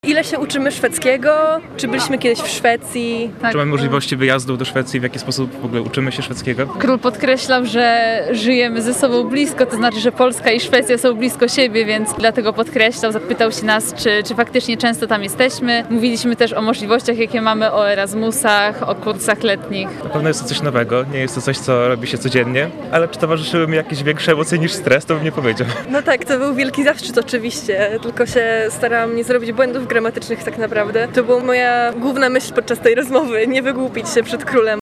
Ile się uczymy szwedzkiego? Czy byliśmy kiedyś w Szwecji? Czy mamy możliwości wyjazdu do Szwecji? W jaki sposób w ogóle uczymy się szwedzkiego? Król podkreślał, że żyjemy ze sobą blisko, to znaczy, że Polska i Szwecja są blisko siebie, więc dlatego podkreślał, zapytał się nas, czy faktycznie często tam jesteśmy. Mówiliśmy też o możliwościach, jakie mamy, o Erasmusach, o kursach letnich. Na pewno jest to coś nowego, nie jest to coś, co robi się codziennie, ale czy towarzyszyły mi jakieś większe emocje niż stres, to bym nie powiedział. No tak, to był wielki zaszczyt oczywiście, tylko się starałam nie zrobić błędów gramatycznych tak naprawdę. To była moja główna myśl podczas tej rozmowy, nie wygłupić się przed królem.